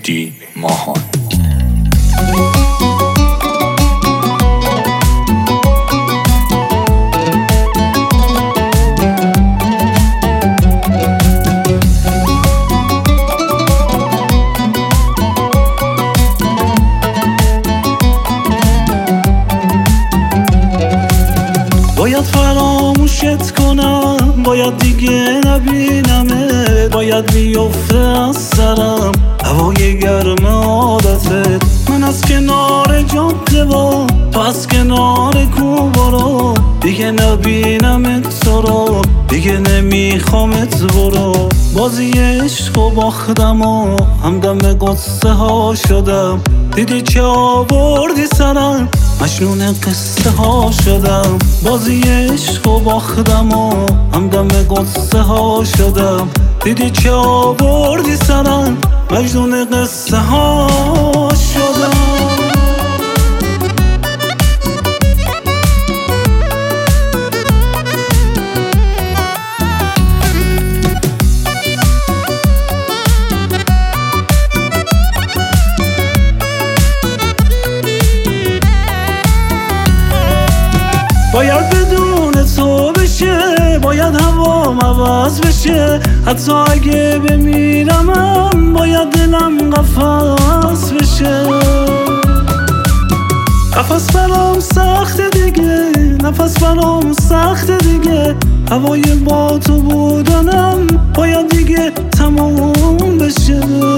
مهدی ماهان. باید فراموشت کنم، باید دیگه نبینمت، باید بیفته از سرم هوای گرم عادتت. من از کنار جاده و تو از کنار کوبارو، دیگه نبینمت تو رو، دیگه نمیخوامت برو. بازی عشق و باختم و همدم قصه ها شدم، دیدی چه آوردی سرم مجنون قصه ها شدم. بازی عشق و باختم و همدم قصه ها شدم، دیدی چه آوردی سرم مجنون قصه ها شدم. باید بدون تو بشه، باید هوام عوض بشه، حتی اگه بمیرمم باید دلم قفس بشه. قفس برام سخت دیگه، نفس برام سخت دیگه، هوای با تو بودنم باید دیگه تموم بشه.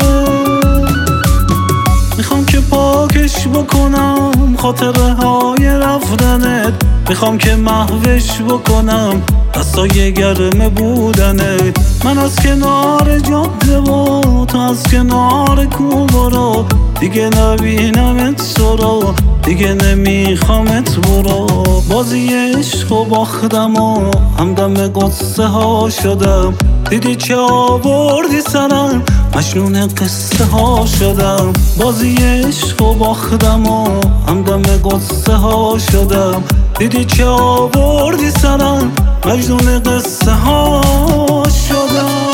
میخوام که پاکش بکنم خاطره های رفتنت، میخوام که محوش بکنم دستای گرم بودنت. من از کنار جاده و تو از کنار کوبارو، دیگه نبینمت تو رو، دیگه نمیخوامت برو. بازی عشق و باختم و همدم قصه ها شدم، دیدی چه آوردی سرم مجنون قصه ها شدم. بازی عشق و باختم و همدم قصه ها شدم، دیدی چه آوردی سرم مجنون قصه ها شدم.